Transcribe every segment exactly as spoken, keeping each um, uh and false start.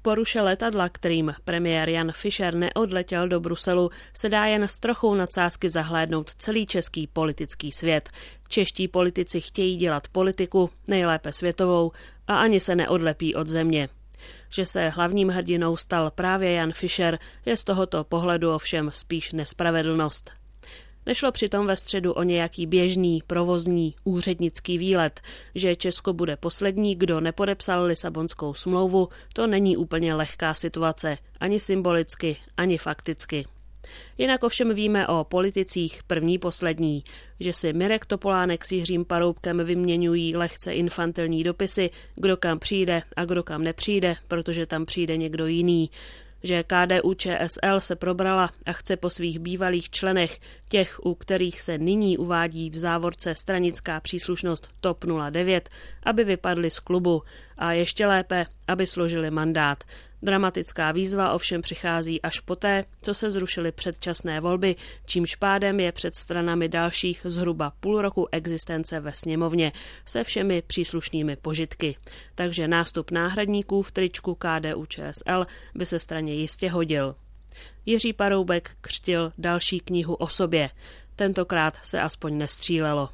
poruše letadla, kterým premiér Jan Fischer neodletěl do Bruselu, se dá jen s trochou nadsázky zahlédnout celý český politický svět. Čeští politici chtějí dělat politiku, nejlépe světovou, a ani se neodlepí od země. Že se hlavním hrdinou stal právě Jan Fischer, je z tohoto pohledu ovšem spíš nespravedlnost. Nešlo přitom ve středu o nějaký běžný, provozní, úřednický výlet. Že Česko bude poslední, kdo nepodepsal Lisabonskou smlouvu, to není úplně lehká situace, ani symbolicky, ani fakticky. Jinak ovšem víme o politicích první poslední, že si Mirek Topolánek s Jiřím Paroubkem vyměňují lehce infantilní dopisy, kdo kam přijde a kdo kam nepřijde, protože tam přijde někdo jiný. Že K D U Č S L se probrala a chce po svých bývalých členech, těch, u kterých se nyní uvádí v závorce stranická příslušnost T O P nula devět, aby vypadli z klubu a ještě lépe, aby složili mandát. Dramatická výzva ovšem přichází až poté, co se zrušily předčasné volby, čímž pádem je před stranami dalších zhruba půl roku existence ve sněmovně se všemi příslušnými požitky. Takže nástup náhradníků v tričku K D U Č S L by se straně jistě hodil. Jiří Paroubek křtil další knihu o sobě. Tentokrát se aspoň nestřílelo.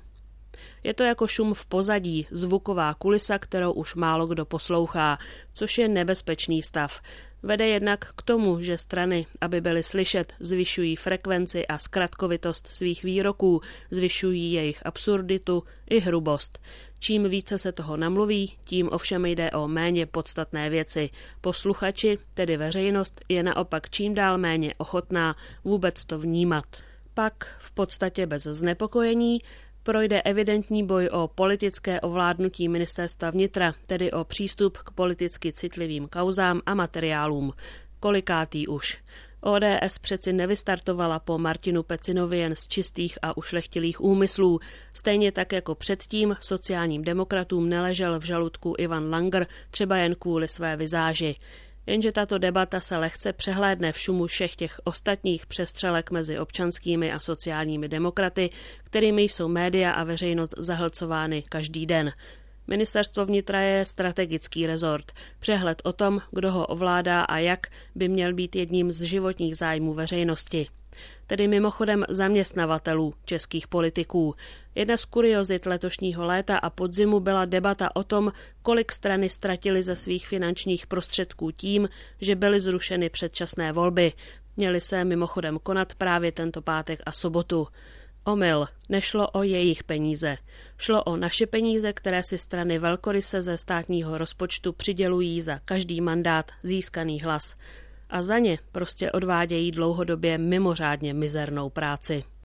Je to jako šum v pozadí, zvuková kulisa, kterou už málo kdo poslouchá, což je nebezpečný stav. Vede jednak k tomu, že strany, aby byly slyšet, zvyšují frekvenci a zkratkovitost svých výroků, zvyšují jejich absurditu i hrubost. Čím více se toho namluví, tím ovšem jde o méně podstatné věci. Posluchači, tedy veřejnost, je naopak čím dál méně ochotná vůbec to vnímat. Pak v podstatě bez znepokojení projde evidentní boj o politické ovládnutí ministerstva vnitra, tedy o přístup k politicky citlivým kauzám a materiálům. Kolikátý už. O D S přeci nevystartovala po Martinu Pecinovi jen z čistých a ušlechtilých úmyslů. Stejně tak jako předtím sociálním demokratům neležel v žaludku Ivan Langer třeba jen kvůli své vizáži. Jenže tato debata se lehce přehlédne v šumu všech těch ostatních přestřelek mezi občanskými a sociálními demokraty, kterými jsou média a veřejnost zahlcovány každý den. Ministerstvo vnitra je strategický rezort. Přehled o tom, kdo ho ovládá a jak, by měl být jedním z životních zájmů veřejnosti. Tedy mimochodem zaměstnavatelů českých politiků. Jedna z kuriozit letošního léta a podzimu byla debata o tom, kolik strany ztratily ze svých finančních prostředků tím, že byly zrušeny předčasné volby. Měly se mimochodem konat právě tento pátek a sobotu. Omyl, nešlo o jejich peníze. Šlo o naše peníze, které si strany velkoryse ze státního rozpočtu přidělují za každý mandát získaný hlas. A za ně prostě odvádějí dlouhodobě mimořádně mizernou práci.